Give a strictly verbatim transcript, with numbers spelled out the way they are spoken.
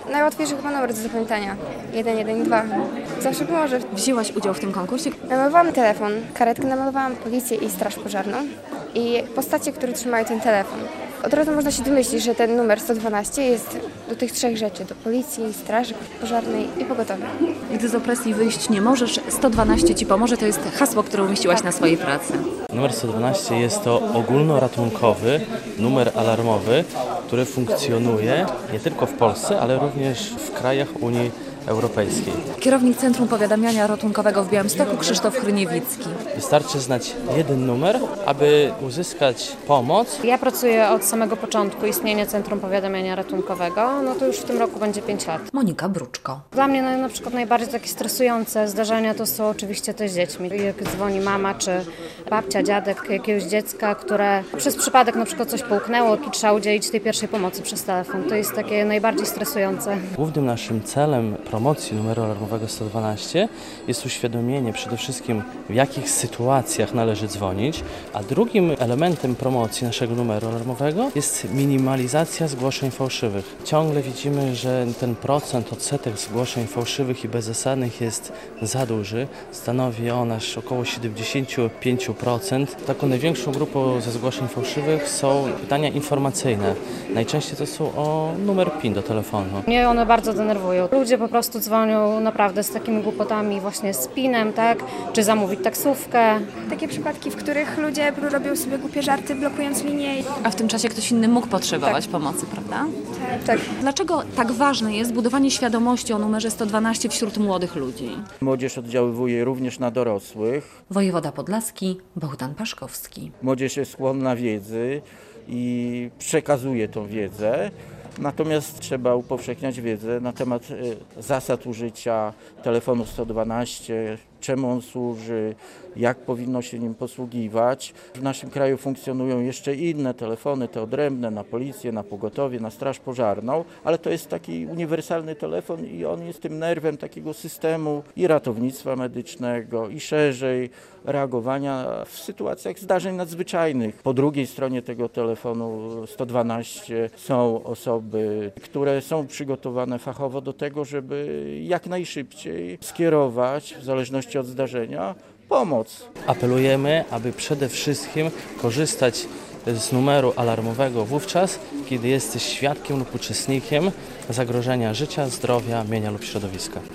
Najłatwiejszy chyba numer do zapamiętania. jeden jeden dwa. Zawsze pomoże. Wzięłaś udział w tym konkursie? Namalowałam telefon, karetkę namalowałam, policję i straż pożarną i postacie, które trzymają ten telefon. Od razu można się domyślić, że ten numer sto dwanaście jest do tych trzech rzeczy, do policji, straży pożarnej i pogotowia. Gdy z opresji wyjść nie możesz, sto dwanaście Ci pomoże, to jest hasło, które umieściłaś na swojej pracy. Numer sto dwanaście jest to ogólnoratunkowy numer alarmowy, który funkcjonuje nie tylko w Polsce, ale również w krajach Unii Europejskiej. Kierownik Centrum Powiadamiania Ratunkowego w Białymstoku Krzysztof Hryniewicki. Wystarczy znać jeden numer, aby uzyskać pomoc. Ja pracuję od samego początku istnienia Centrum Powiadamiania Ratunkowego, no to już w tym roku będzie pięć lat. Monika Bruczko. Dla mnie no, na przykład najbardziej takie stresujące zdarzenia to są oczywiście te z dziećmi. Jak dzwoni mama czy babcia, dziadek jakiegoś dziecka, które przez przypadek na przykład coś połknęło i trzeba udzielić tej pierwszej pomocy przez telefon. To jest takie najbardziej stresujące. Głównym naszym celem promocji numeru alarmowego sto dwanaście jest uświadomienie przede wszystkim, w jakich sytuacjach należy dzwonić, a drugim elementem promocji naszego numeru alarmowego jest minimalizacja zgłoszeń fałszywych. Ciągle widzimy, że ten procent, odsetek zgłoszeń fałszywych i bezzasadnych jest za duży. Stanowi on aż około siedemdziesiąt pięć procent. Taką największą grupą ze zgłoszeń fałszywych są pytania informacyjne. Najczęściej to są o numer PIN do telefonu. Mnie one bardzo denerwują. Ludzie po prostu dzwonią naprawdę z takimi głupotami właśnie z pinem, tak? Czy zamówić taksówkę. Takie przypadki, w których ludzie robią sobie głupie żarty, blokując linię. A w tym czasie ktoś inny mógł potrzebować tak. pomocy, prawda? Tak. Tak. Dlaczego tak ważne jest budowanie świadomości o numerze sto dwanaście wśród młodych ludzi? Młodzież oddziaływuje również na dorosłych. Wojewoda podlaski Bogdan Paszkowski. Młodzież jest skłonna wiedzy i przekazuje tą wiedzę. Natomiast trzeba upowszechniać wiedzę na temat zasad użycia telefonu sto dwanaście, czemu on służy, jak powinno się nim posługiwać. W naszym kraju funkcjonują jeszcze inne telefony, te odrębne, na policję, na pogotowie, na straż pożarną, ale to jest taki uniwersalny telefon i on jest tym nerwem takiego systemu i ratownictwa medycznego, i szerzej reagowania w sytuacjach zdarzeń nadzwyczajnych. Po drugiej stronie tego telefonu sto dwanaście są osoby, które są przygotowane fachowo do tego, żeby jak najszybciej skierować, w zależności od zdarzenia, pomoc. Apelujemy, aby przede wszystkim korzystać z numeru alarmowego wówczas, kiedy jesteś świadkiem lub uczestnikiem zagrożenia życia, zdrowia, mienia lub środowiska.